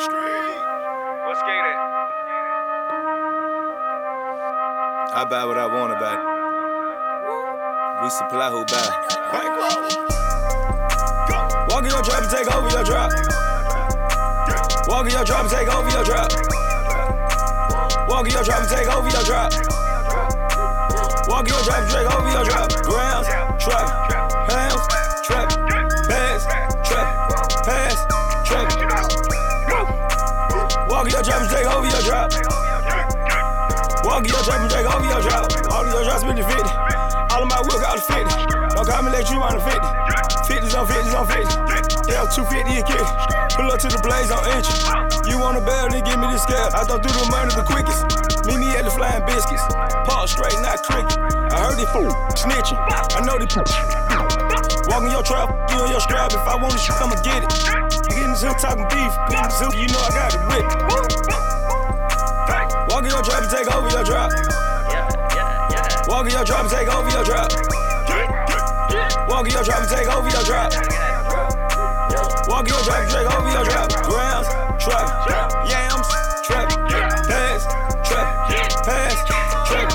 What's skated? I buy what I want to buy. We supply who buy. Walk in your trap and take over your drop. Walk in your trap and take over your drop. Walk in your trap and take over your drop. Walk in your trap and take over your drop. Grams, trap, hams, trap, pass, trap, pass, trap. Walk in your trap and take over your drop. Walk in your trap and take over your drop. All of your drops been 50. All of my work out of 50. Don't call me let you on the 50. 50s on 50s on 50. Yeah, 250 a kid. Pull up to the blaze on entry. You want a barrel, then give me the scale. I thought through the money the quickest. Meet me at the Flying Biscuits. Paul straight, not cricket. I heard they fool snitching. I know they walk in your trap, you on your strap. If I want to shoot, I'ma get it. Getting this hill talking beef. Getting this hill, you know I got it whip. Walk in your trap and take over your drop. Walk in your trap and take over your drop. Walk in your trap and take over your drop. Walk in your trap and take over your drop. Grams, trap, yams, trap, pass, trap, pass, trap.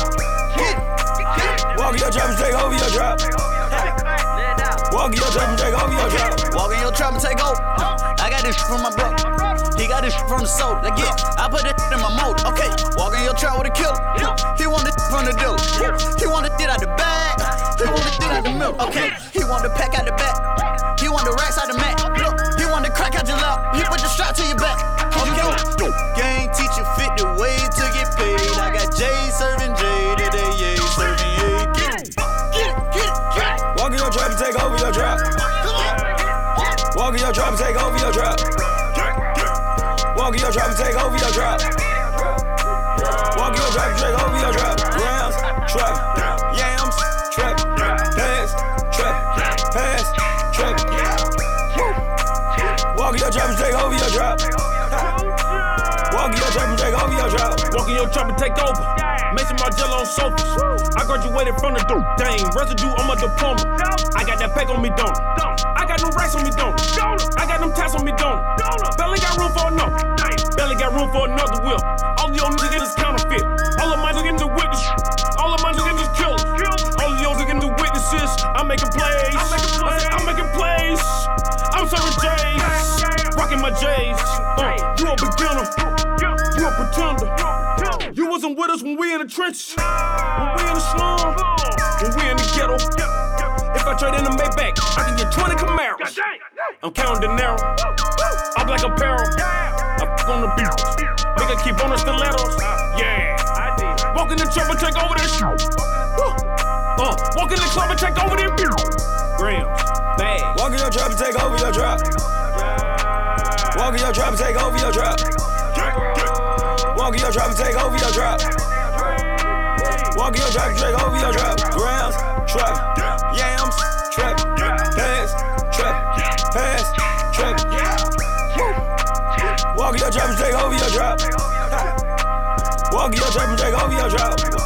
Walk in your trap and take over your drop. Walk in your trap and take over your drop. Walk in your trap and take over. I got this shit from my bro. He got this shit from the soul. Like, yeah, I put that in my mold. Okay, walk in your trap with a killer. He want it from the dealer. He want it out the bag. He want it out the milk. Okay, he want the pack out the back. He want the racks out the mat. He want the crack out your lap. He put the strap to your back. Okay, gang teacher 50 ways to get paid. I got Jay serving J today, yeah, serving A. Get it. Walk in your trap and take over your drop. Walk in your trap and take over your drop. Walk in your trap and take over your drop. Walk in your trap and take over your drop. Grams, trap, yams, trap, pass, trap, pass, trap. Walk in your trap and take over your drop. Walk in your trap and take over your drop. Walk in your trap and take over. Mason Margiela on sofas. I graduated from the dope. Dang, residue on my diploma. I got that pack on me, don't I got them racks on me, don't I got them tats on me, don't Belly got room for another. Belly got room for another wheel. All of your niggas is counterfeit. All of my niggas the witness. All of my niggas is killers. All of your niggas the witnesses. I'm making plays. I'm making plays. I'm serving J's. Rocking my J's. You a beginner. You a pretender. You wasn't with us when we in the trenches. When we in the slum. When we in the ghetto. If I trade in the Maybach, I can get 20 Camaros. I'm counting the narrow. I'm black apparel. I fuck on the beat. Nigga keep on the stilettos. Yeah. Walk in the trap and take over that shit. Walk in the club and take over that beat. Grams, bag. Walk in your trap and take over your drop. Walk in your trap and take over your drop. Walk in your trap and take over your drop. Walk in your trap and take over your drop. Grams, trap, yams, trap, pass, trap, pass, trap. Walk in your trap and take over your drop. Walk in your trap and take over your drop.